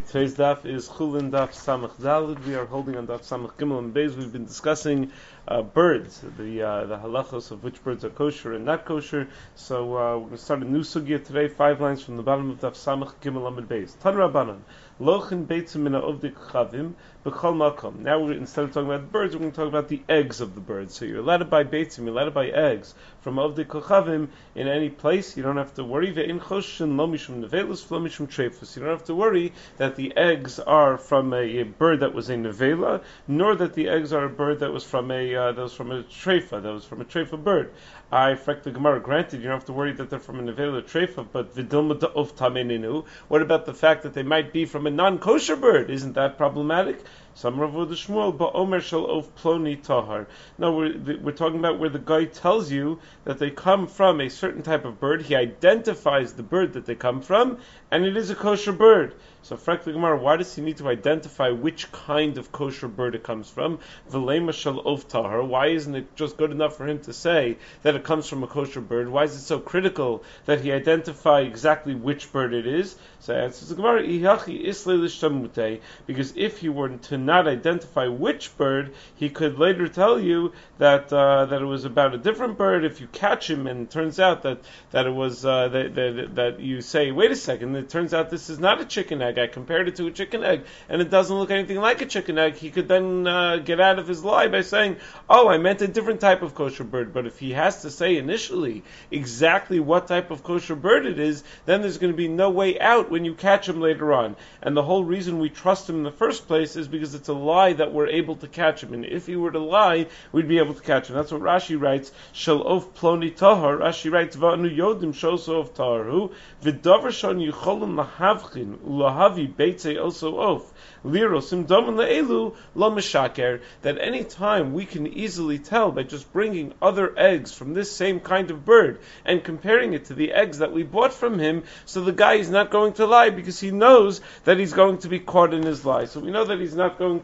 Today's daf is Chulin daf Samach Dalid. We are holding on daf Samach Gimel and Beis. We've been discussing birds, the halachos of which birds are kosher and not kosher. So we're going to start a new sugya today. 5 lines from the bottom of daf Samach Gimel Amid Beis. Tan Rabbanan Lochin beitzim mina ovdik chavim b'chol makom. Now instead of talking about birds, we're going to talk about the eggs of the birds. So you're allowed to buy beitzim, you're allowed to buy eggs from ovdik chavim in any place. You don't have to worry. Ve'in choshin lo mishum nevelus lo mishum treifus. You don't have to worry that the eggs are from a bird that was a nevela, nor that the eggs are a bird that was from a treifa, that was from a treifa bird. I frack the Gemara. Granted, you don't have to worry that they're from a nevela treifa, but vidilma of tameninu. What about the fact that they might be from a non-kosher bird? Isn't that problematic? Some Rav Shmuel ba'omer shel of ploni tahar. No, we're talking about where the guy tells you that they come from a certain type of bird. He identifies the bird that they come from, and it is a kosher bird. So, frankly, Gemara, why does he need to identify which kind of kosher bird it comes from? V'leima shel of tahar. Why isn't it just good enough for him to say that it comes from a kosher bird? Why is it so critical that he identify exactly which bird it is? So, answers the Gemara, ihachi islay l'shtamute, because if he were to not identify which bird, he could later tell you that it was about a different bird. If you catch him and it turns out that it was that you say, wait a second, it turns out this is not a chicken egg. I compared it to a chicken egg, and it doesn't look anything like a chicken egg. He could then get out of his lie by saying, "Oh, I meant a different type of kosher bird." But if he has to say initially exactly what type of kosher bird it is, then there's going to be no way out when you catch him later on. And the whole reason we trust him in the first place is because it's a lie that we're able to catch him. And if he were to lie, we'd be able to catch him. That's what Rashi writes. Shel of ploni tahar. Rashi writes, "Va'anu yodim shoso of taharu v'davar shon yicholim lahavchin ulahavi beitzei also of lirosim daman leelu lo meshaker." That any time we can easily tell by just bringing other eggs from this same kind of bird and comparing it to the eggs that we bought from him, so the guy is not going to lie because he knows that he's going to be caught in his lie. So we know that he's not going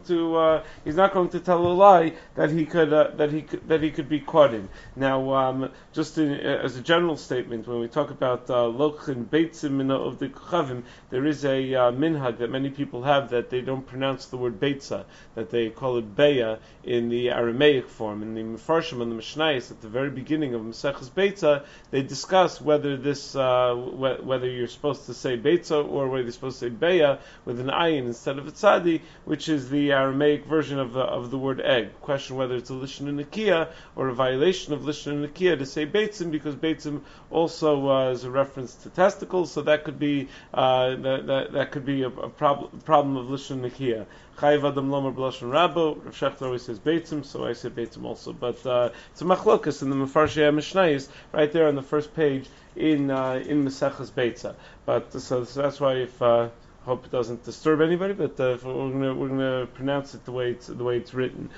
to tell a lie that he could be caught in. Now, as a general statement, when we talk about lochin beitzim mina of the chavim, there is a minhag that many people have that they don't pronounce the word beitza, that they call it beya in the Aramaic form. In the Mefarshim and the Mishnayos, at the very beginning of Maseches Beitza, they discuss whether whether you're supposed to say beitza or whether you're supposed to say beya with an ayin instead of a tzadi, which is the Aramaic version of the word egg. Question whether it's a lishon and nikia or a violation of lishon and nikia to say beitzim, because beitzim also is a reference to testicles, so that could be that could be a problem of lishon and nikia. Chayiv adam lomer b'lashon rabo. Rav Shechter always says beitzim, so I say beitzim also. But it's a machlokas in the Mefarshei Mishnayos right there on the first page in Maseches Beitza. But so that's why if hope it doesn't disturb anybody, but we're going to pronounce it the way it's written.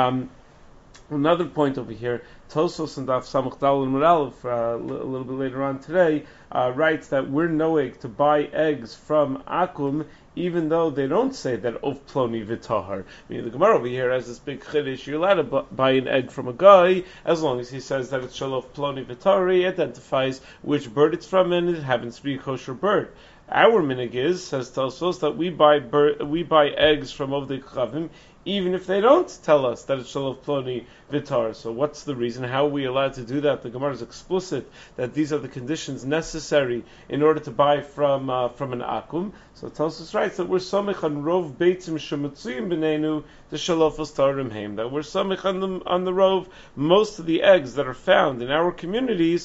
Another point over here, Tosos and Daf Samach Daled Mural, a little bit later on today, writes that we're noeg to buy eggs from Akum, even though they don't say that of ploni v'tahar. Meaning the Gemara over here has this big chiddush. You're allowed to buy an egg from a guy as long as he says that it's shalof ploni v'tahar. He identifies which bird it's from, and it happens to be a kosher bird. Our minig is, says Tosos, that we buy eggs from Ovdei Chavim, even if they don't tell us that it's Shalof Ploni Vitar. So what's the reason? How are we allowed to do that? The Gemara is explicit that these are the conditions necessary in order to buy from an Akum. So Tosos writes that we're Samech on Rov Beitzim Shemutzuyim B'neinu the Shalofos Tarim Heim. That we're Samech on the Rov. Most of the eggs that are found in our communities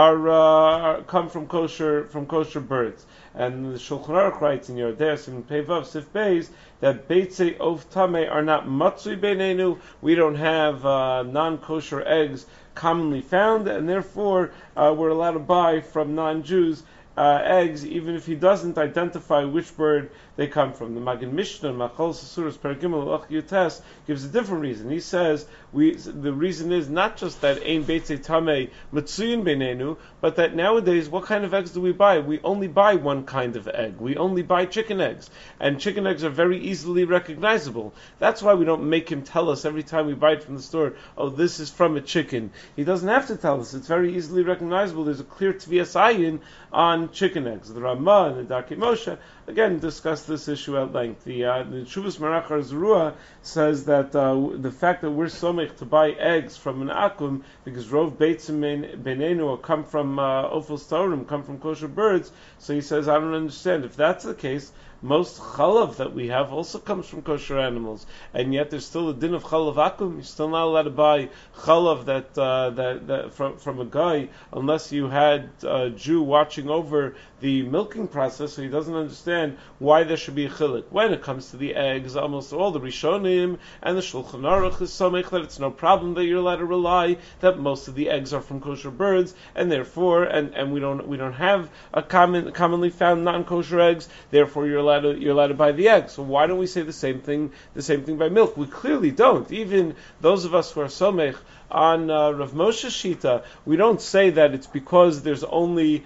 come from kosher birds. And the Shulchan Aruch writes in Yordeas and Pevav Sif Beis that Beitzei of Tameh are not Matzui Beinenu. We don't have non-kosher eggs commonly found, and therefore we're allowed to buy from non-Jews eggs, even if he doesn't identify which bird they come from. The Magen Mishnah, Machol Sasuras Pergimel Ach Yutes, gives a different reason. He says the reason is not just that Ein Beitzei Tamei Matsuyin Beinenu, but that nowadays, what kind of eggs do we buy? We only buy one kind of egg. We only buy chicken eggs, and chicken eggs are very easily recognizable. That's why we don't make him tell us every time we buy it from the store, oh, this is from a chicken. He doesn't have to tell us. It's very easily recognizable. There's a clear Tvias Ayin on chicken eggs. The Ramah and the Darkei Moshe again discussed this issue at length. The Shuvas Marachar Zerua says that the fact that we're somech to buy eggs from an akum because rov beitzim benenu come from ofel storim, come from kosher birds. So he says, I don't understand. If that's the case, most chalav that we have also comes from kosher animals, and yet there's still a din of chalav akum. You're still not allowed to buy chalav that from a guy unless you had a Jew watching over the milking process, so he doesn't understand why there should be a chilik. When it comes to the eggs, almost all the Rishonim and the Shulchan Aruch is somech that it's no problem that you're allowed to rely that most of the eggs are from kosher birds, and therefore, and we don't have a commonly found non-kosher eggs. Therefore, you're allowed to buy the eggs. So why don't we say the same thing by milk? We clearly don't. Even those of us who are somech on Rav Moshe Shita, we don't say that it's because there's only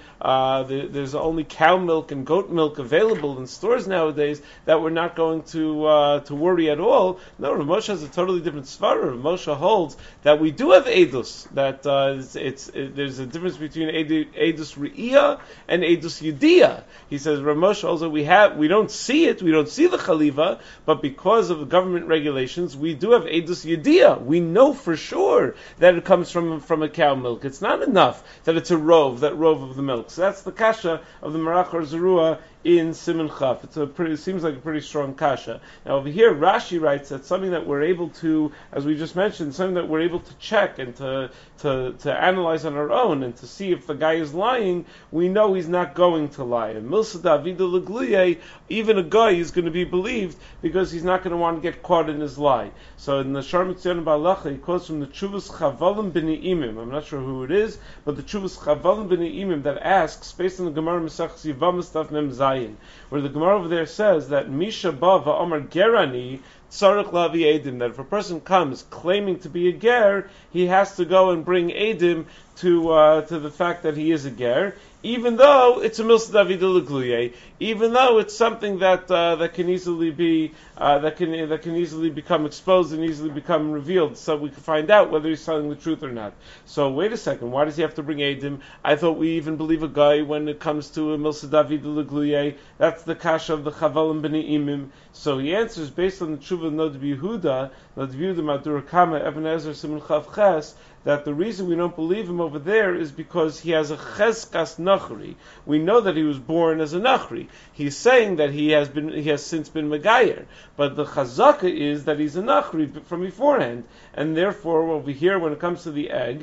cow milk and goat milk available in stores nowadays that we're not going to worry at all. No, Rav Moshe has a totally different svara. Rav Moshe holds that we do have edus. That there's a difference between edus re'iyah and edus yediyah. He says Rav Moshe also we don't see it, we don't see the chaliva, but because of the government regulations, we do have edus yediyah. We know for sure that it comes from a cow milk. It's not enough that it's a rove of the milk. So that's the kasha of the Marachar Zerua in Siman Chaf. It seems like a pretty strong kasha. Now over here, Rashi writes that something that we're able to, as we just mentioned, something that we're able to check and to analyze on our own and to see if the guy is lying, we know he's not going to lie. And Milsa Davida Legluye, even a guy is going to be believed because he's not going to want to get caught in his lie. So in the Sharm Tzion Balacha, he quotes from the Chuvas Chavalim B'Ne'imim. I'm not sure who it is, but the Chuvas Chavalim B'Ne'imim that asks, based on the Gemara Mesachs Yevamos Daf Mem Zayin, where the Gemara over there says that Misha Ba Va'Amar Gerani Tzarech Lavi Edim, that if a person comes claiming to be a ger, he has to go and bring Edim to the fact that he is a ger, even though it's a milsa David Legluye, even though it's something that can easily be that can easily become exposed and easily become revealed, so we can find out whether he's telling the truth or not. So wait a second, why does he have to bring Edim? I thought we even believe a guy when it comes to a milsa David Legluye. That's the kasha of the Chavalim B'nei Imim. So he answers based on the tshuva of Nod Yehuda Madur Kama Eben Ezer Siman Chav Ches, that the reason we don't believe him over there is because he has a cheskas nachri. We know that he was born as a nachri. He's saying that he has since been megayer, but the chazaka is that he's a nachri from beforehand, and therefore over here when it comes to the eggs,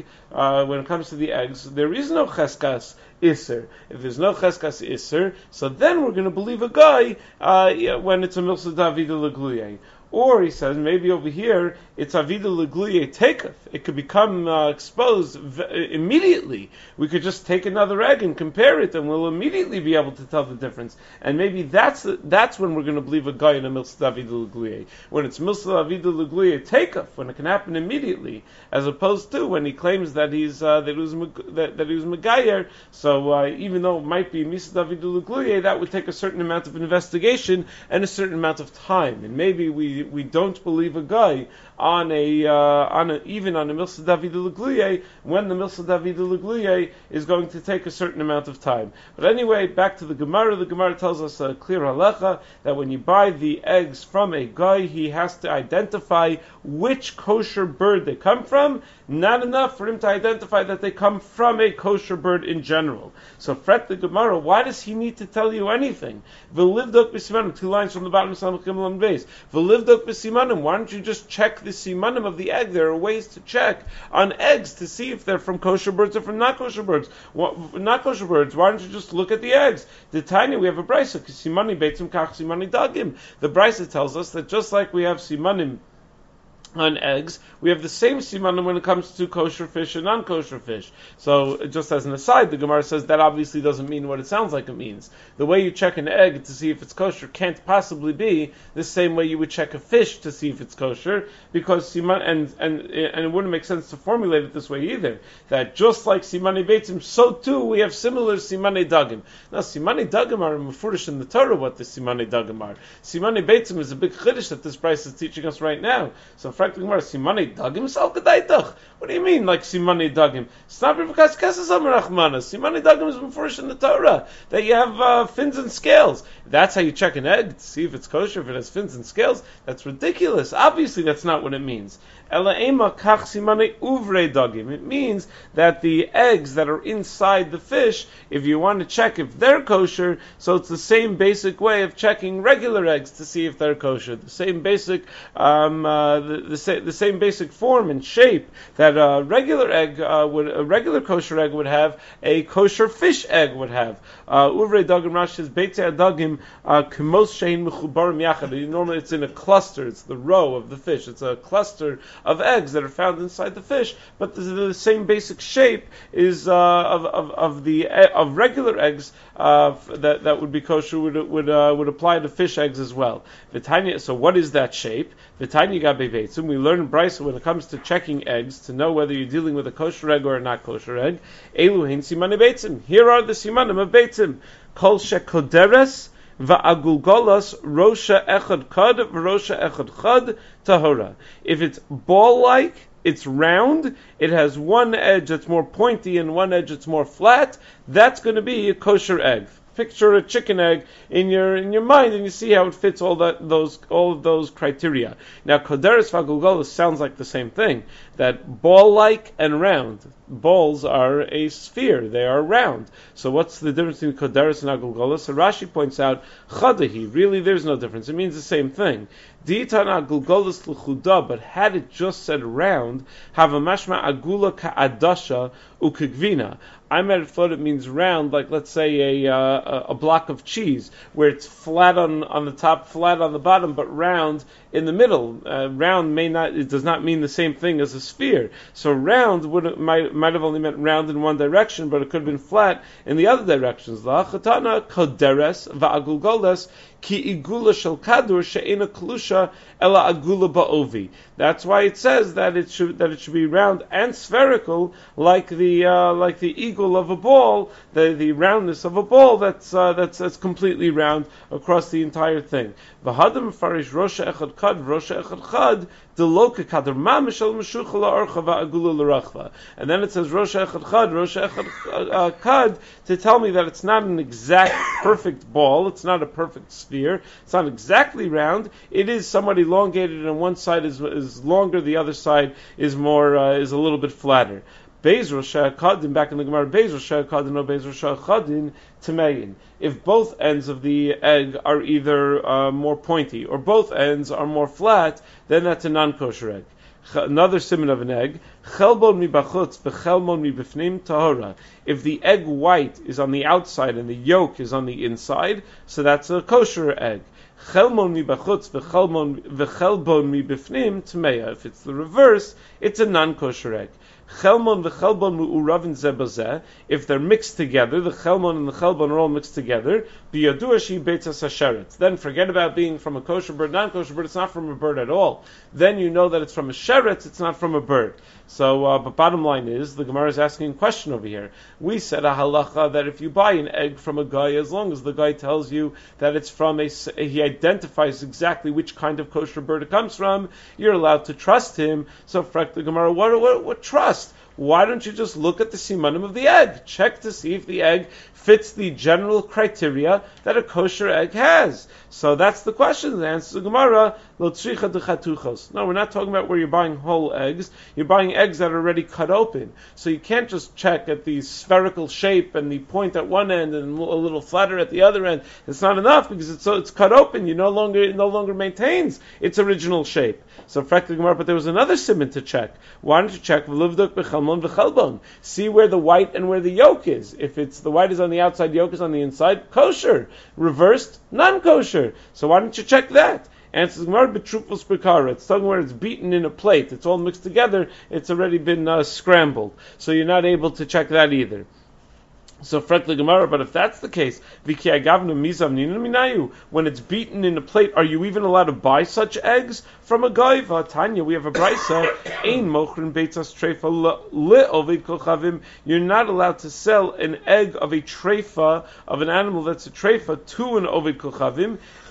there is no cheskas Isser. If there's no cheskas Isser, so then we're going to believe a guy when it's a milsa David Legluye. Or he says maybe over here it's avida legluye takef. It could become exposed immediately. We could just take another egg and compare it, and we'll immediately be able to tell the difference. And maybe that's when we're going to believe a guy in a milsa avida legluye. When it's milsa avida legluye takef, when it can happen immediately, as opposed to when he claims that he was megayer. So even though it might be milsa avida legluye, that would take a certain amount of investigation and a certain amount of time, and maybe we don't believe a guy on even on a milsa David Legluye when the milsa David Legluye is going to take a certain amount of time. But anyway, back to the Gemara. The Gemara tells us a clear halacha that when you buy the eggs from a guy, he has to identify which kosher bird they come from. Not enough for him to identify that they come from a kosher bird in general. So fret the Gemara, why does he need to tell you anything? V'livdok b'simanim, 2 lines from the bottom of Samach Gimel and Beis. V'livdok b'simanim, why don't you just check the simanim of the egg? There are ways to check on eggs to see if they're from kosher birds or from not kosher birds. Not kosher birds, why don't you just look at the eggs? The tiny, we have a brisa, simani beitzim kach simani dagim. The brisa tells us that just like we have simanim on eggs, we have the same simanim when it comes to kosher fish and non-kosher fish. So, just as an aside, the Gemara says that obviously doesn't mean what it sounds like it means. The way you check an egg to see if it's kosher can't possibly be the same way you would check a fish to see if it's kosher, because and it wouldn't make sense to formulate it this way either. That just like simani beitzim, so too we have similar simani dagim. Now, simani dagim are mefurish in the Torah what the simani dagim are. Simani beitzim is a big chiddush that this price is teaching us right now. So fragt the Gemara, Simane Dagim Sal Kedaitach. What do you mean, like Simane Dagim? Snapper V'kas Keses Amar Rachmana. Simane Dagim is before in the Torah that you have fins and scales. That's how you check an egg to see if it's kosher, if it has fins and scales. That's ridiculous. Obviously, that's not what it means. It means that the eggs that are inside the fish, if you want to check if they're kosher, so it's the same basic way of checking regular eggs to see if they're kosher. The same basic, the same basic form and shape that a regular kosher egg would have, a kosher fish egg would have. Uvrei dagim Rashi says beitzei dagim k'mos shein mechubarim yachad. Normally, it's in a cluster. It's the row of the fish. It's a cluster of eggs that are found inside the fish, but the same basic shape is of regular eggs that would be kosher would apply to fish eggs as well. V'tanya, so what is that shape? V'tanya gabe beitzim. We learn in Brisa when it comes to checking eggs to know whether you're dealing with a kosher egg or a not kosher egg. Elu hein simanei beitzim. Here are the simanim of beitzim. Kol shekoderes va'agulgolas rosha echad kad v'rosha echad chad tahora. If it's ball-like, it's round, it has one edge that's more pointy and one edge that's more flat, that's going to be a kosher egg. Picture a chicken egg in your mind, and you see how it fits all of those criteria. Now, koderes v'agulgolas sounds like the same thing. That ball-like and round. Balls are a sphere; they are round. So, what's the difference between koderes and agulgolas? So Rashi points out chadahi. Really, there's no difference. It means the same thing. Ditan agulgolas l'chuda, but had it just said round, have a mashma agula ka'adasha ukegvina. I might have thought it means round, like let's say a block of cheese, where it's flat on the top, flat on the bottom, but round in the middle. Round it does not mean the same thing as a sphere. So round might have only meant round in one direction, but it could have been flat in the other directions. La'achatana koderes va'agulgolas ki igula shel kadur she'ena klusha ela agula ba'ovi. That's why it says that it should be round and spherical, like the eagle of a ball, the roundness of a ball that's completely round across the entire thing. V'hadam farish rosha echad kad rosha echad chad deloka kader mamish al meshucha la'archa va'agula l'rachva. And then it says rosha echad chad rosha echad kad to tell me that it's not an exact perfect ball, it's not a perfect sphere, it's not exactly round. It is somewhat elongated, and one side is longer, the other side is is a little bit flatter. Beis Rosh Hashadin, back in the Gemara, Beis Rosh Hashadin or Beis Rosh Hashadin Tamein. If both ends of the egg are either more pointy or both ends are more flat, then that's a non-kosher egg. Another siman of an egg, chelbon mi bachutz v'chelbon mi bifnim tahora. If the egg white is on the outside and the yolk is on the inside, so that's a kosher egg. Chelbon mi bachutz v'chelbon mi bifnim tmeya. If it's the reverse, it's a non-kosher egg. Chelmon v'chelbon mu'uravin zebazeh. If they're mixed together, the chelmon and the chelbon are all mixed together. Biyadua shi beitzas hasheret. Then forget about being from a kosher bird, non-kosher bird. It's not from a bird at all. Then you know that it's from a sheretz. It's not from a bird. So, but bottom line is, the Gemara is asking a question over here. We said a halacha that if you buy an egg from a guy, as long as the guy tells you that it's from he identifies exactly which kind of kosher bird it comes from, you're allowed to trust him. So, frak the Gemara, what trust? Why don't you just look at the simanim of the egg? Check to see if the egg fits the general criteria that a kosher egg has. So that's the question. The answer to the Gemara, lo tzricha d'chatuchos. No, we're not talking about where you're buying whole eggs. You're buying eggs that are already cut open. So you can't just check at the spherical shape and the point at one end and a little flatter at the other end. It's not enough because it's cut open. It no longer maintains its original shape. So frak the Gemara, but there was another siman to check. Why don't you check v'livdok b'chelmon v'chelbon? See where the white and where the yolk is. If it's the white is on the outside, yolk is on the inside, kosher. Reversed, non-kosher. So why don't you check that? And it's Gemara b'trufos b'kara. It's talking where it's beaten in a plate. It's all mixed together. It's already been scrambled. So you're not able to check that either. So fret the Gemara, but if that's the case, when it's beaten in a plate, are you even allowed to buy such eggs from a guy? Tanya, we have a brisa. You're not allowed to sell an egg of a treifa, of an animal that's a treifa, to an ovid kochavim,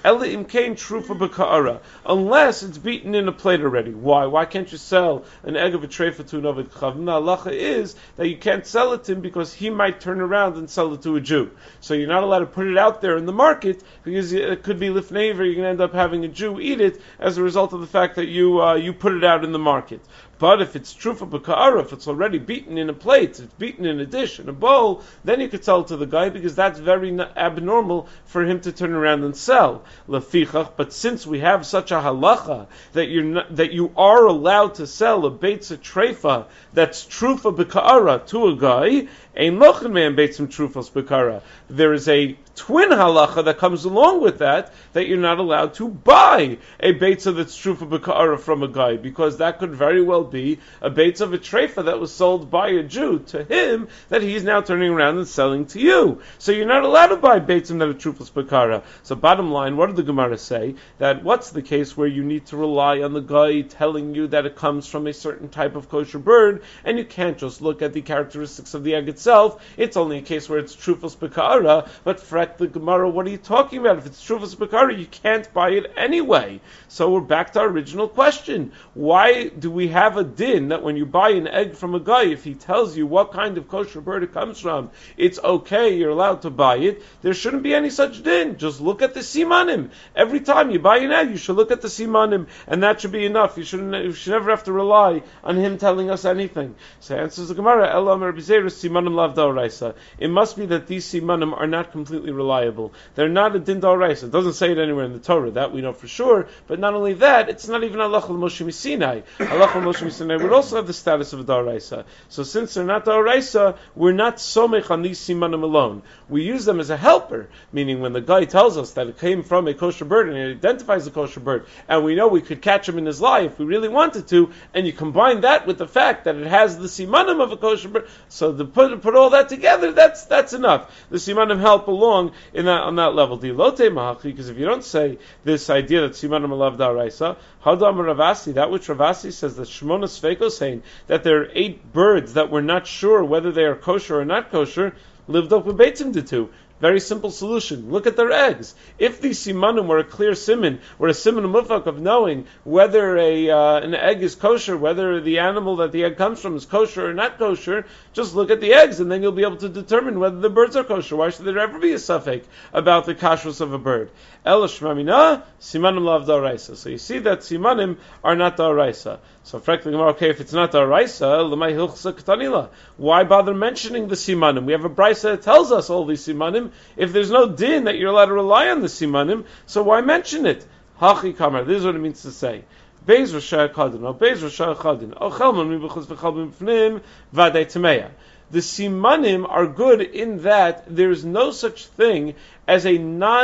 Ela imkain trufa b'ka'ara, unless it's beaten in a plate already. Why? Why can't you sell an egg of a treifa to an ovid chavim? The halacha is that you can't sell it to him because he might turn around and sell it to a Jew. So you're not allowed to put it out there in the market because it could be lifneiver. You're going to end up having a Jew eat it as a result of the fact that you put it out in the market. But if it's trufa b'ka'ara, if it's already beaten in a plate, it's beaten in a dish, in a bowl, then you could sell it to the guy because that's very abnormal for him to turn around and sell. Lefichach, but since we have such a halacha that you are allowed to sell a beitza treifa that's trufa b'ka'ara to a guy, ein lochin man beitzim trufas b'ka'ara. There is a twin halacha that comes along with that you're not allowed to buy a beitza that's trufa b'ka'ara from a guy, because that could very well be a beitza of a treifa that was sold by a Jew to him that he's now turning around and selling to you. So you're not allowed to buy beitzim that are trufas b'ka'ara. So bottom line, what did the Gemara say? That what's the case where you need to rely on the guy telling you that it comes from a certain type of kosher bird, and you can't just look at the characteristics of the egg itself. It's only a case where it's trufas b'ka'ara, but fret the Gemara, what are you talking about? If it's trufas b'ka'ara, you can't buy it anyway. So we're back to our original question. Why do we have a din that when you buy an egg from a guy, if he tells you what kind of kosher bird it comes from, it's okay, you're allowed to buy it? There shouldn't be any such din. Just look at the simanim. Every time you buy an egg, you should look at the simanim, and that should be enough. You should never have to rely on him telling us anything. So answers the Gemara, simanim lav d'oraisa. It must be that these simanim are not completely reliable. They're not a din d'oraisa. It doesn't say it anywhere in the Torah, that we know for sure, but not only that, it's not even halacha l'Moshe Sinai. Halacha l'Moshe Sinai would also have the status of a d'oraisa. So since they're not d'oraisa, we're not somech on these simanim alone. We use them as a helper, meaning when the guy tells us that it came from a kosher bird and it identifies a kosher bird, and we know we could catch him in his lie if we really wanted to, and you combine that with the fact that it has the simanim of a kosher bird, so to put all that together, that's enough. The simanim help along on that level. Because if you don't say this idea that simanim alav d'oraisa, hadam Ravasi, that which Ravasi says that Shmona Sveikos saying that there are 8 birds that we're not sure whether they are kosher or not kosher, lived up with beitzim to 2. Very simple solution. Look at their eggs. If the simanim were a clear siman, were a siman mufak of knowing whether an egg is kosher, whether the animal that the egg comes from is kosher or not kosher, just look at the eggs and then you'll be able to determine whether the birds are kosher. Why should there ever be a suffix about the kashrus of a bird? El shmamina, simanim lav d'oraisa. So you see that simanim are not d'oraisa. So frankly, okay, if it's not d'oraisa, l'may hilchsa k'tanila. Why bother mentioning the simanim? We have a brisa that tells us all these simanim. If there's no din that you're allowed to rely on the simanim, so why mention it? Hachi kamar. This is what it means to say. Beis Rosh Chadin, or Beis Rosh Chadin, or Chelman mibachutz v'chelman b'fnim v'adei tameya. The simanim are good in that there is no such thing as a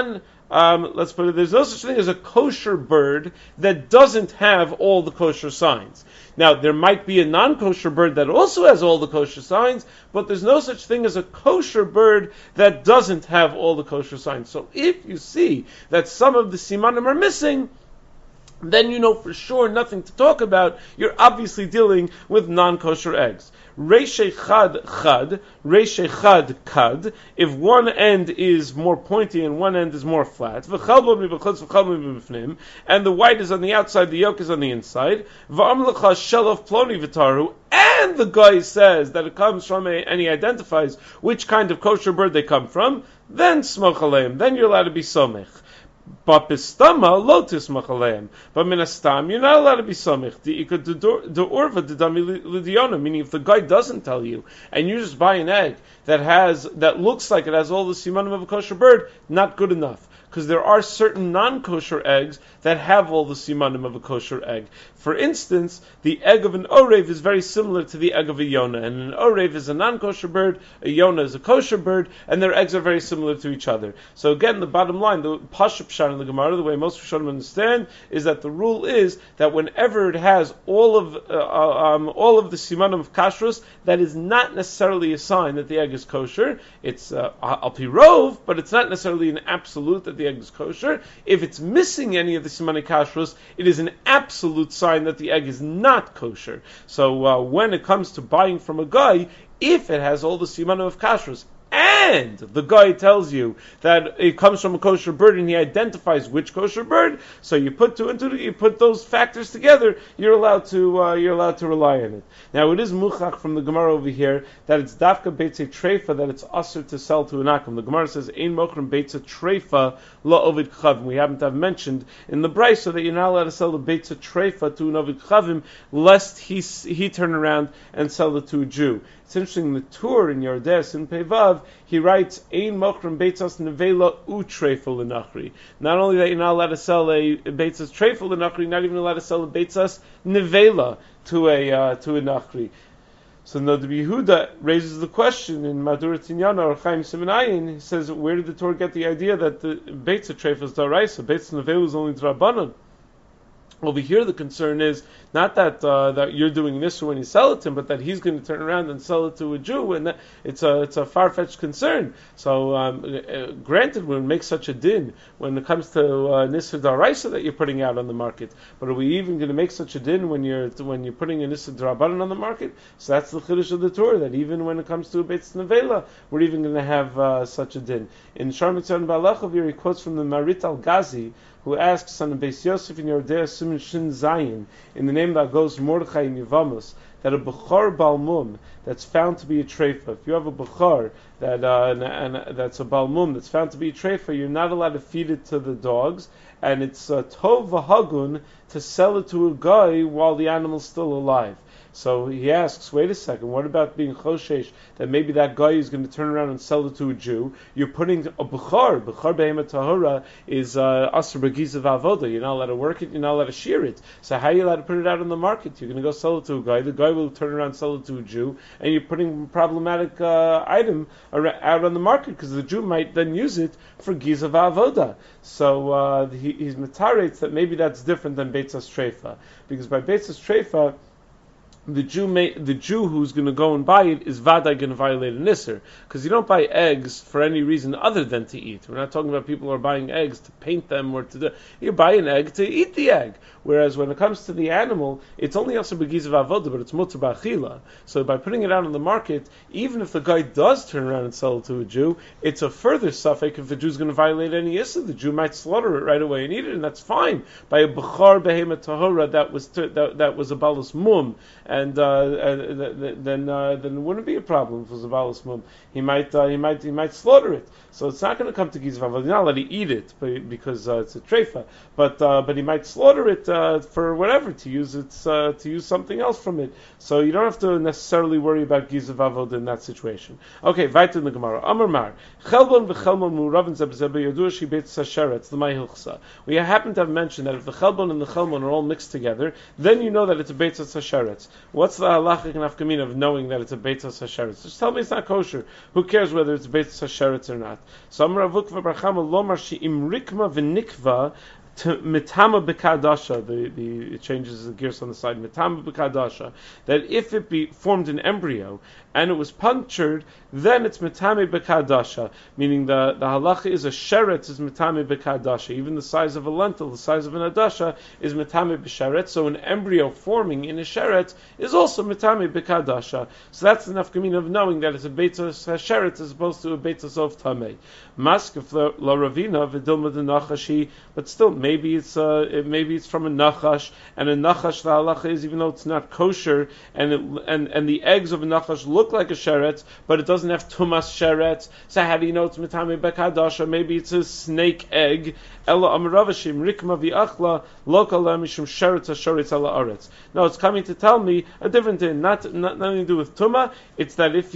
there's no such thing as a kosher bird that doesn't have all the kosher signs. Now, there might be a non-kosher bird that also has all the kosher signs, but there's no such thing as a kosher bird that doesn't have all the kosher signs. So if you see that some of the simanim are missing, then you know for sure nothing to talk about. You're obviously dealing with non-kosher eggs. Reishe chad, reishe chad kad. If one end is more pointy and one end is more flat, and the white is on the outside, the yolk is on the inside. And the guy says that it comes from and he identifies which kind of kosher bird they come from, then smoch aleim. Then you're allowed to be somech. But bistama lo tismach aleim. But minastam, you're not allowed to be samich. The urva didami lidiona, meaning if the guy doesn't tell you and you just buy an egg that looks like it has all the simanim of a kosher bird, not good enough. Because there are certain non-kosher eggs that have all the simanim of a kosher egg. For instance, the egg of an orev is very similar to the egg of a yonah, and an orev is a non-kosher bird, a yonah is a kosher bird, and their eggs are very similar to each other. So again, the bottom line, the pashup shan in the Gemara, the way most Rishonim understand, is that the rule is that whenever it has all of the simanim of kashrus, that is not necessarily a sign that the egg is kosher. It's al pi rov, but it's not necessarily an absolute that the egg is kosher. If it's missing any of the simanei kashrus, it is an absolute sign that the egg is not kosher. So when it comes to buying from a guy, if it has all the simanim of kashrus and the guy tells you that it comes from a kosher bird and he identifies which kosher bird, so you put you put those factors together, you're allowed to rely on it. Now it is muchach from the Gemara over here that it's dafka beitze treifa, that it's usher to sell to an akum. The Gemara says ein mochrim beitze treifa la ovid chavim. We happen to have mentioned in the brayso that you're not allowed to sell the beitze treifa to an ovid chavim lest he turn around and sell it to a Jew. It's interesting, the Tur in Yordes in Pevav, he writes, Ein mochrim beitzas nevela u treifa l'nachri. Not only that you're not allowed to sell a beitzas treifa l'nachri, you're not even allowed to sell a beitzas nevela to a nachri. So now the Yehuda raises the question in Madura Tinyana or Chaim Simenayin. He says, where did the Torah get the idea that the beitzah treifa is daraisa, beitzas nevela is only drabanan? Over here, the concern is not that you're doing this when you sell it to him, but that he's going to turn around and sell it to a Jew, and it's a far-fetched concern. So, granted, when we make such a din when it comes to Nisr Daraisa that you're putting out on the market, but are we even going to make such a din when you're putting a Nisr Darabanan on the market? So that's the chiddush of the Torah, that even when it comes to a Beitz Nevela, we're even going to have such a din. In Shar Mitzvah Balachavir, he quotes from the Marit al-Ghazi, who asks on the Beis Yosef in Yordea Siman Shin Zayin, in the name that goes Mordechai in Yevamos, that a Bechar Balmum that's found to be a treifa. If you have a Bechar and that's a Balmum that's found to be a treifa, you're not allowed to feed it to the dogs, and it's Tov V'Hagun to sell it to a guy while the animal's still alive. So he asks, wait a second, what about being choshesh, that maybe that guy is going to turn around and sell it to a Jew? You're putting a Bechar Behema Tahura is Asr Begizav Avoda. You're not allowed to work it, you're not allowed to shear it. So how are you allowed to put it out on the market? You're going to go sell it to a guy, the guy will turn around and sell it to a Jew, and you're putting a problematic item out on the market, because the Jew might then use it for Gizav Avoda. So he's metarates that maybe that's different than Beitzas Treifa, because by Beitzas Treifa, the Jew who's going to go and buy it is vaday going to violate a nisr, because you don't buy eggs for any reason other than to eat. We're not talking about people who are buying eggs to paint them or to do. You buy an egg to eat the egg. Whereas when it comes to the animal, it's only also begizav avoda, but it's mutar b'achila. So by putting it out on the market, even if the guy does turn around and sell it to a Jew, it's a further suffix if the Jew's going to violate any issur. The Jew might slaughter it right away and eat it, and that's fine. By a bechar behema tahora, that was a balus mum. And then it wouldn't be a problem if it was a balus mum. He might slaughter it. So it's not going to come to gizav avoda. You're not allowed to eat it because it's a treifa, but he might slaughter it for whatever, to use something else from it. So you don't have to necessarily worry about gizav avoda in that situation. Okay, weiter in the Gemara. Amar Mar chelbon v'chelbon mu'ravin zebzebe yodua shi beitzas hasheretz l'may hilchsa. We happen to have mentioned that if the chelbon and the chelbon are all mixed together, then you know that it's a beitzas hasheretz. What's the halachic nafkamina of knowing that it's a beitzas hasheretz? Just tell me it's not kosher. Who cares whether it's beitzas hasheretz or not? So Amar Avukva Bar Chama lomar she imrikma v'nikva mitama b'kadasha. It changes the gears on the side. Mitama b'kadasha. That if it be formed an embryo and it was punctured, then it's mitame b'kadasha. Meaning the halacha is a sheret is mitame b'kadasha. Even the size of a lentil, the size of an adasha, is mitame b'sheret. So an embryo forming in a sheret is also mitame b'kadasha. So that's the nafkamina of knowing that it's a beitzas sheret as opposed to a beitzas of tamei. Maskef la ravina v'dilma de nachashi. But still, maybe it's from a nachash, and a nachash the halacha is, even though it's not kosher, and the eggs of a nachash look like a sheret, but it doesn't have tumas sheret. So how do you know it's mitame bekadasha? Maybe it's a snake egg. Ella amravashim rikma viachla lokala mishum sheret hashoretz ala aretz. No, it's coming to tell me a different thing. Nothing to do with tuma. It's that if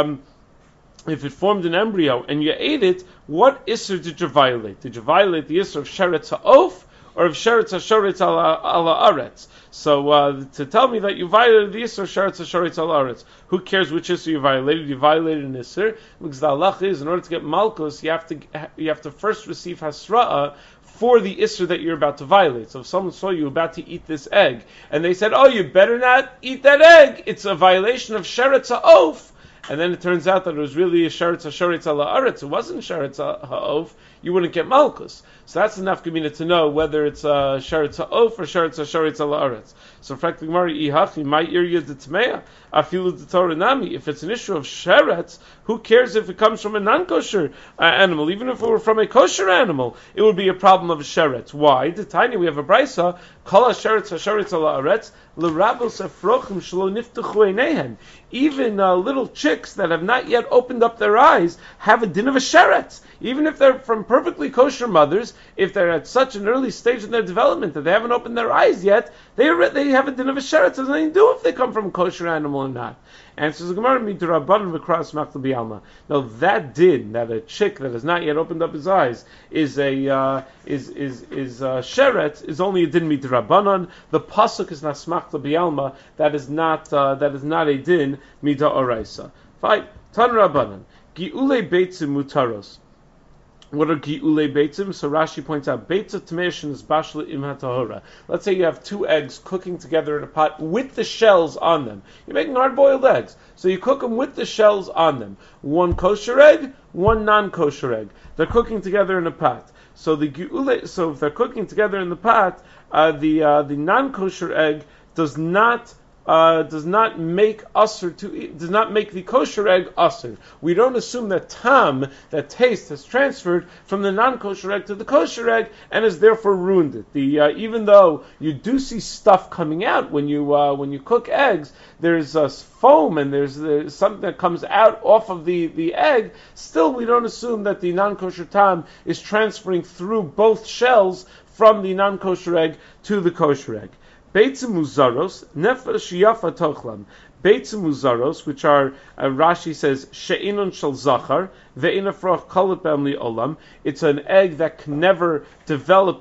it formed an embryo and you ate it, what issur did you violate? Did you violate the issur of sheretz ha'of or of sheretz ha'shoretz ala aretz? So to tell me that you violated the issur of sheretz ha'shoretz ala aretz, who cares which issur you violated? You violated an issur, because the halach is, in order to get malchus, you have to first receive hasra'ah for the issur that you're about to violate. So if someone saw you about to eat this egg, and they said, oh, you better not eat that egg, it's a violation of sheretz ha'of, and then it turns out that it was really a sheretz ha'shoretz ala aretz, it wasn't sheretz ha'of, you wouldn't get malchus. So that's enough Gemina to know whether it's a sheretz ha'of or sheretz ha'aretz. So frankly, Gemara ihachi my area the tmeya afilu the Torah nami. If it's an issue of sheretz, who cares if it comes from a non-kosher animal? Even if it were from a kosher animal, it would be a problem of a sheretz. Why? The tiny we have a brisa kol sheretz ha'sheretz ha'aretz l'rabos afrochim shelo niftachu einehen. Even little chicks that have not yet opened up their eyes have a din of a sheretz. Even if they're from perfectly kosher mothers, if they're at such an early stage in their development that they haven't opened their eyes yet, they have a din of a sheretz. It has nothing to do if they come from a kosher animal or not. Answers the Gemara, midrabanan v'kras makla bialma. Now that din, that a chick that has not yet opened up his eyes is a sheretz, is only a din midrabanan. The pasuk is nasmakla bialma. That is not a din mida oraisa. Fine. Tan Rabbanan gi'ulei beitzim mutaros. What are gi'ulei beitzim? So Rashi points out beitzah tmeishin is bashla im hatahora. Let's say you have two eggs cooking together in a pot with the shells on them. You're making hard-boiled eggs, so you cook them with the shells on them. One kosher egg, one non-kosher egg. They're cooking together in a pot. So if they're cooking together in the pot, the non-kosher egg does not make the kosher egg usher. We don't assume that tam, that taste, has transferred from the non-kosher egg to the kosher egg and has therefore ruined it. Even though you do see stuff coming out when you cook eggs, there's foam and there's something that comes out off of the egg. Still, we don't assume that the non-kosher tam is transferring through both shells from the non-kosher egg to the kosher egg. Beitzim muzaros, nefesh yafa tochlam. Beitzim muzaros, which are, Rashi says, she'inun shel zachar, ve'in afroch kolet be'amli olam. It's an egg that can never develop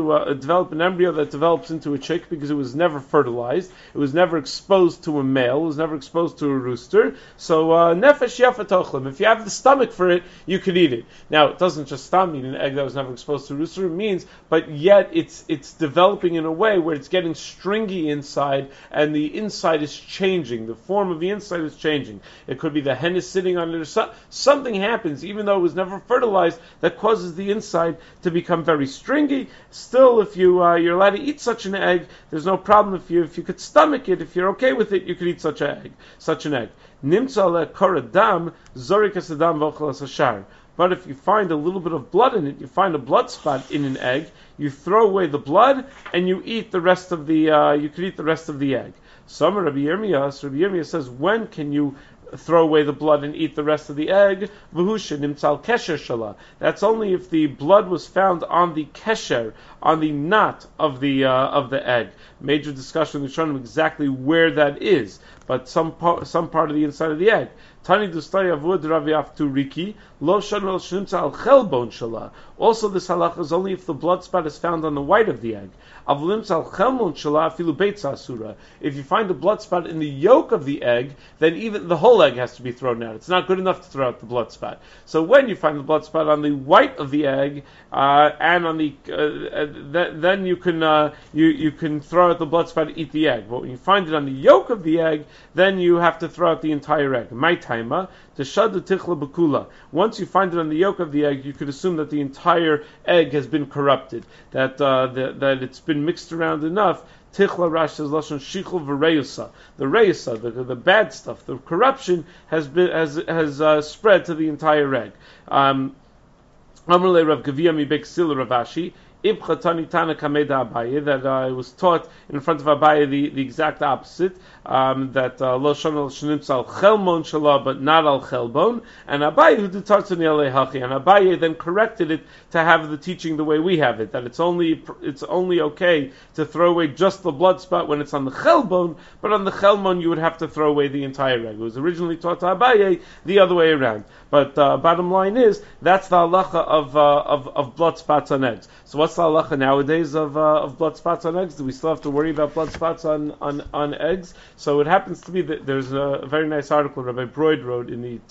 an embryo that develops into a chick because it was never fertilized. It was never exposed to a male. It was never exposed to a rooster. So, nefesh yafa tochlam. If you have the stomach for it, you could eat it. Now, it doesn't just mean an egg that was never exposed to a rooster. It means, but yet it's developing in a way where it's getting stringy inside and the inside is changing. The form of the inside is changing. It could be the hen is sitting on it or something happens, even though it was never fertilized, that causes the inside to become very stringy. Still, if you're allowed to eat such an egg, there's no problem. If you could stomach it, if you're okay with it, you could eat such an egg. Nimtza le koradam zorik asadam v'ochel asashar. But if you find a little bit of blood in it, you find a blood spot in an egg, you throw away the blood and you eat the rest of you could eat the rest of the egg. Some Rabbi Yirmiyah says, when can you throw away the blood and eat the rest of the egg? V'husha nimtzal kesher shala. That's only if the blood was found on the kesher, on the knot of the egg. Major discussion in the Rishonim exactly where that is, but some part of the inside of the egg. Tani dustay avud Rav Yaftu Riki lo shanol shnimtza al chelbon shala. Also, this halacha is only if the blood spot is found on the white of the egg. Avlimtza al chelbon shala afilu beitza asura. If you find the blood spot in the yolk of the egg, then even the whole egg has to be thrown out. It's not good enough to throw out the blood spot. So when you find the blood spot on the white of the egg and on the then you can throw out the blood spot and eat the egg. But when you find it on the yolk of the egg, then you have to throw out the entire egg. My taima to shadu tichla bakula. Once you find it on the yolk of the egg, you could assume that the entire egg has been corrupted, that it's been mixed around enough. Tichla Rashi says lashon shichul v'reusa. The reusa, the bad stuff, the corruption has spread to the entire egg. Amrle Rav Gavia mi Beksil Rav Ashi. Ibchatani Tana Kameda Abaye, that I was taught in front of Abaye the exact opposite, that Lo Shonal Shnimtz al Chelmon Shala, but not al Chelbon, and Abaye who did Tartzani Alei Hachi, and Abaye then corrected it to have the teaching the way we have it, that it's only okay to throw away just the blood spot when it's on the Chelbon, but on the Chelmon you would have to throw away the entire egg. It was originally taught to Abaye the other way around. But bottom line is, that's the halacha of blood spots on eggs. So what's what's the halacha nowadays of blood spots on eggs? Do we still have to worry about blood spots on eggs? So it happens to be that there's a very nice article Rabbi Broid wrote in the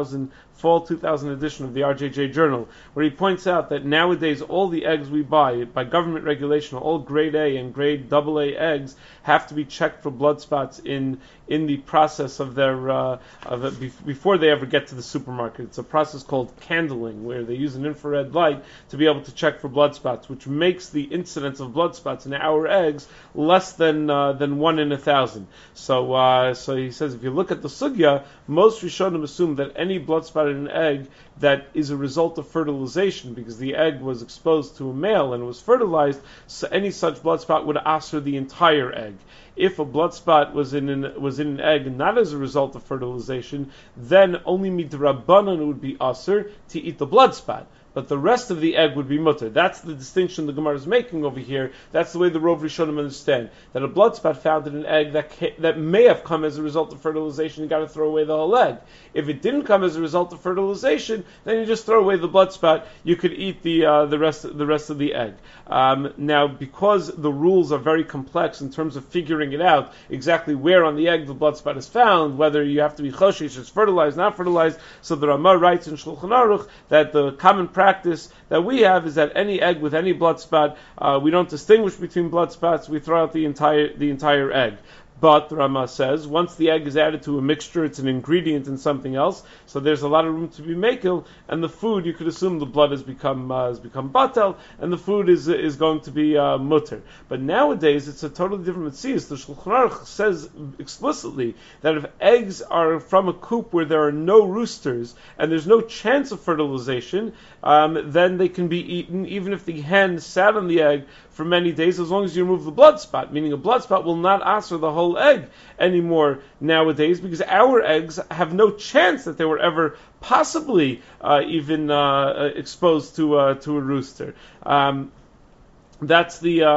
fall 2000 edition of the RJJ Journal, where he points out that nowadays all the eggs we buy, by government regulation, all grade A and grade AA eggs have to be checked for blood spots in the process of their before they ever get to the supermarket. It's a process called candling, where they use an infrared light to be able to check for blood spots, which makes the incidence of blood spots in our eggs less than 1 in 1,000. So he says if you look at the sugya, most Rishonim assume that any blood spot in an egg that is a result of fertilization, because the egg was exposed to a male and was fertilized, so any such blood spot would asr the entire egg. If a blood spot was in an egg not as a result of fertilization, then only midrabanan would be asr to eat the blood spot. But the rest of the egg would be mutter. That's the distinction the Gemara is making over here. That's the way the Rov Rishonim understand. That a blood spot found in an egg that may have come as a result of fertilization, you got to throw away the whole egg. If it didn't come as a result of fertilization, then you just throw away the blood spot. You could eat the rest of the egg. Now, because the rules are very complex in terms of figuring it out, exactly where on the egg the blood spot is found, whether you have to be choshish, it's fertilized, not fertilized. So the Ramah writes in Shulchan Aruch that the common practice that we have is that any egg with any blood spot, we don't distinguish between blood spots. We throw out the entire egg. But the Rama says, once the egg is added to a mixture, it's an ingredient in something else, so there's a lot of room to be mekel, and the food, you could assume the blood has become batel, and the food is going to be mutter. But nowadays, it's a totally different mitzvah. The Shulchan Aruch says explicitly that if eggs are from a coop where there are no roosters, and there's no chance of fertilization, then they can be eaten, even if the hen sat on the egg for many days, as long as you remove the blood spot, meaning a blood spot will not answer the whole egg anymore nowadays, because our eggs have no chance that they were ever possibly even exposed to a rooster. That's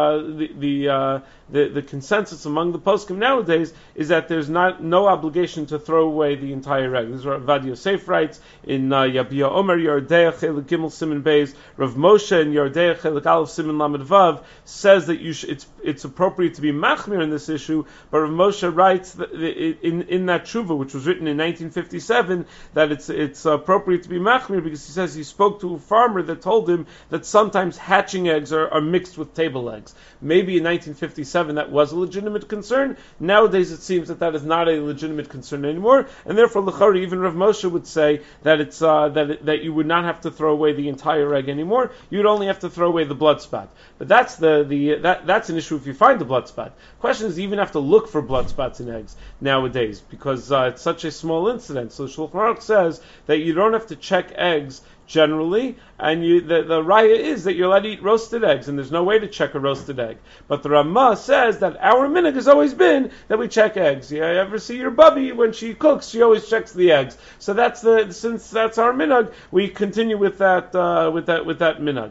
the consensus among the poskim nowadays, is that there's no obligation to throw away the entire egg. This is what Rav Yosef writes in Yabia Omer Yardei Chelik Gimel Siman Beis. Rav Moshe in Yardei Chelik Aleph Siman Lamed Vav says that it's appropriate to be machmir in this issue, but Rav Moshe writes that in that tshuva, which was written in 1957, that it's appropriate to be machmir because he says he spoke to a farmer that told him that sometimes hatching eggs are mixed with table eggs. Maybe in 1957 that was a legitimate concern. Nowadays it seems that is not a legitimate concern anymore, and therefore l'chari even Rav Moshe would say that it's that you would not have to throw away the entire egg anymore. You'd only have to throw away the blood spot. But that's that's an issue if you find the blood spot. Question is, you even have to look for blood spots in eggs nowadays because it's such a small incident. So Shulchan Aruch says that you don't have to check eggs generally, and the raya is that you're allowed to eat roasted eggs, and there's no way to check a roasted egg. But the Ramah says that our minhag has always been that we check eggs. You ever see your bubby when she cooks? She always checks the eggs. So since that's our minhag, we continue with that minhag.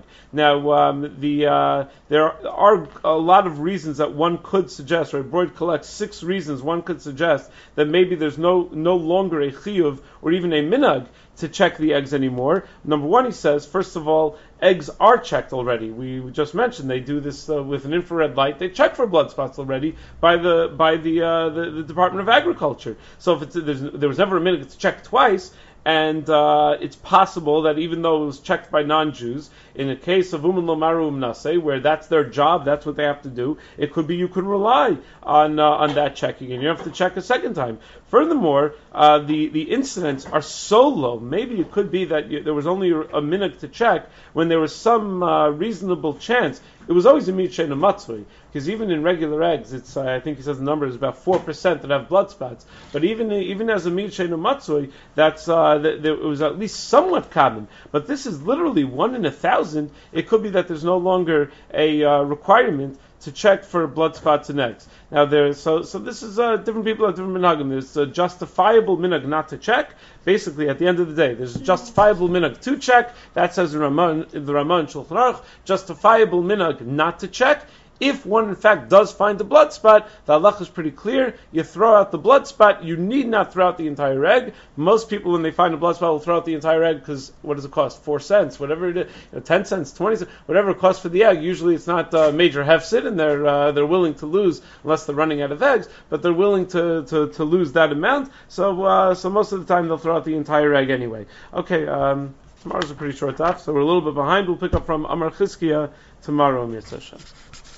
Now, there are a lot of reasons that one could suggest. Right, Broid collects 6 reasons one could suggest that maybe there's no longer a chiyuv or even a minhag to check the eggs anymore. Number 1, he says, first of all, eggs are checked already. We just mentioned they do this with an infrared light. They check for blood spots already by the Department of Agriculture. So if there was never a minute to check twice, and it's possible that even though it was checked by non-Jews, in a case of Uman Lomaru Nase, where that's their job, that's what they have to do, it could be you could rely on that checking, and you have to check a second time. Furthermore, the incidents are so low. Maybe it could be that there was only a minute to check when there was some reasonable chance. It was always a mitzvah and a matzvah, because even in regular eggs, it's I think he says the number is about 4% that have blood spots. But even as a mitzvah and a matzvah, it was at least somewhat common. But this is literally 1 in 1,000. It could be that there's no longer a requirement to check for blood spots in eggs. Now so this is different people have different minhagim. There's a justifiable minhag not to check. Basically, at the end of the day, there's a justifiable minhag to check. That says the Ramah and Shulchan Aruch. Justifiable minhag not to check If one in fact does find a blood spot, the halach is pretty clear. You throw out the blood spot. You need not throw out the entire egg. Most people, when they find a blood spot, will throw out the entire egg because what does it cost? 4 cents, whatever it is, 10 cents, 20 cents, whatever it costs for the egg. Usually it's not major hefsid, and they're willing to lose unless they're running out of eggs, but they're willing to lose that amount. So most of the time they'll throw out the entire egg anyway. Okay, tomorrow's a pretty short daf, so we're a little bit behind. We'll pick up from Amar Chizkiah tomorrow, Mitzvah Hashem.